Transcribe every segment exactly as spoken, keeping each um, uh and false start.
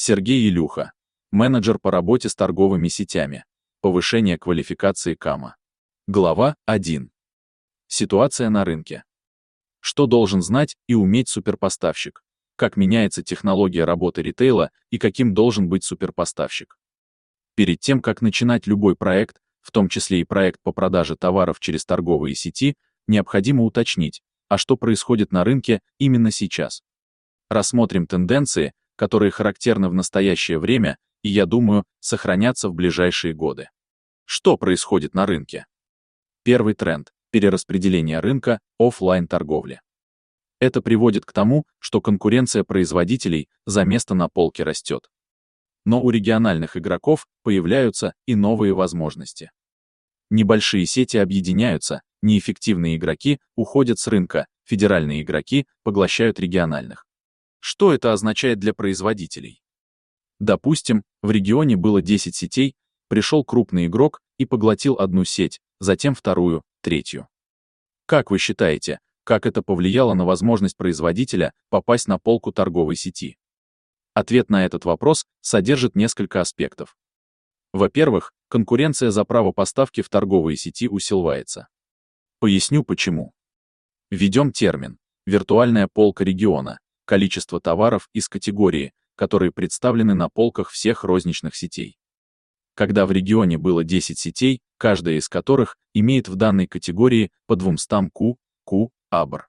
Сергей Илюха, менеджер по работе с торговыми сетями. Повышение квалификации КАМа. Глава один. Ситуация на рынке. Что должен знать и уметь суперпоставщик? Как меняется технология работы ритейла и каким должен быть суперпоставщик? Перед тем, как начинать любой проект, в том числе и проект по продаже товаров через торговые сети, необходимо уточнить, а что происходит на рынке именно сейчас. Рассмотрим тенденции, которые характерны в настоящее время и, я думаю, сохранятся в ближайшие годы. Что происходит на рынке? Первый тренд – перераспределение рынка офлайн-торговли. Это приводит к тому, что конкуренция производителей за место на полке растет. Но у региональных игроков появляются и новые возможности. Небольшие сети объединяются, неэффективные игроки уходят с рынка, федеральные игроки поглощают региональных. Что это означает для производителей? Допустим, в регионе было десять сетей, пришел крупный игрок и поглотил одну сеть, затем вторую, третью. Как вы считаете, как это повлияло на возможность производителя попасть на полку торговой сети? Ответ на этот вопрос содержит несколько аспектов. Во-первых, конкуренция за право поставки в торговые сети усиливается. Поясню почему. Введем термин «виртуальная полка региона», количество товаров из категории, которые представлены на полках всех розничных сетей. Когда в регионе было десять сетей, каждая из которых имеет в данной категории по двумстам ку, ку, абр.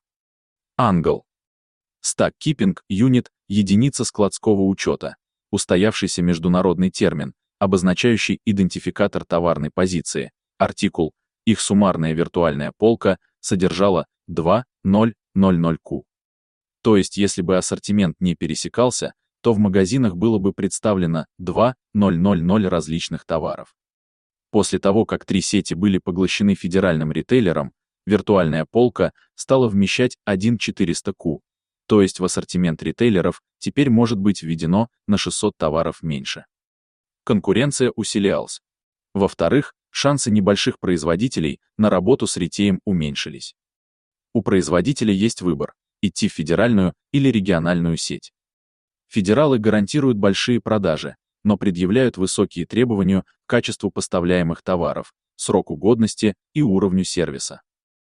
Англ. Stack-keeping unit – единица складского учета, устоявшийся международный термин, обозначающий идентификатор товарной позиции, артикул, их суммарная виртуальная полка содержала два ноль ноль ноль ку. То есть, если бы ассортимент не пересекался, то в магазинах было бы представлено два ноль ноль ноль различных товаров. После того, как три сети были поглощены федеральным ритейлером, виртуальная полка стала вмещать один четыреста ку, то есть в ассортимент ритейлеров теперь может быть введено на шестьсот товаров меньше. Конкуренция усилилась. Во-вторых, шансы небольших производителей на работу с ритеем уменьшились. У производителя есть выбор – идти в федеральную или региональную сеть. Федералы гарантируют большие продажи, но предъявляют высокие требования к качеству поставляемых товаров, сроку годности и уровню сервиса.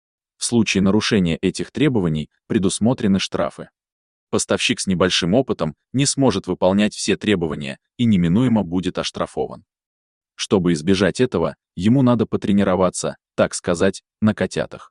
В случае нарушения этих требований предусмотрены штрафы. Поставщик с небольшим опытом не сможет выполнять все требования и неминуемо будет оштрафован. Чтобы избежать этого, ему надо потренироваться, так сказать, на котятах.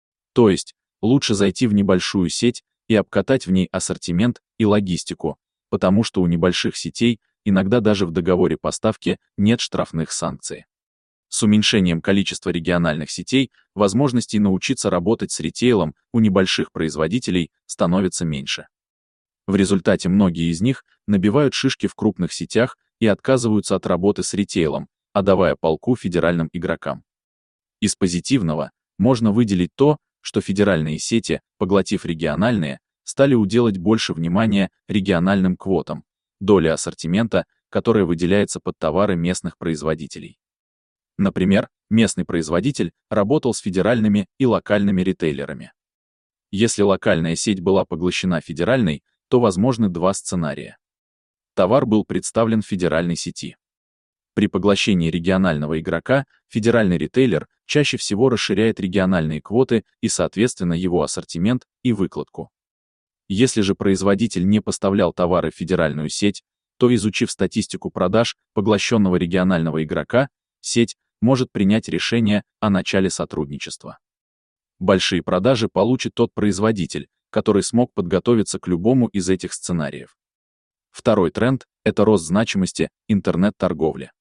То есть, лучше зайти в небольшую сеть и обкатать в ней ассортимент и логистику, потому что у небольших сетей иногда даже в договоре поставки нет штрафных санкций. С уменьшением количества региональных сетей возможностей научиться работать с ритейлом у небольших производителей становится меньше. В результате многие из них набивают шишки в крупных сетях и отказываются от работы с ритейлом, отдавая полку федеральным игрокам. Из позитивного можно выделить то, что федеральные сети, поглотив региональные, стали уделять больше внимания региональным квотам, доля ассортимента, которая выделяется под товары местных производителей. Например, местный производитель работал с федеральными и локальными ритейлерами. Если локальная сеть была поглощена федеральной, то возможны два сценария. Товар был представлен в федеральной сети. При поглощении регионального игрока федеральный ритейлер чаще всего расширяет региональные квоты и, соответственно, его ассортимент и выкладку. Если же производитель не поставлял товары в федеральную сеть, то, изучив статистику продаж поглощенного регионального игрока, сеть может принять решение о начале сотрудничества. Большие продажи получит тот производитель, который смог подготовиться к любому из этих сценариев. Второй тренд – это рост значимости интернет-торговли.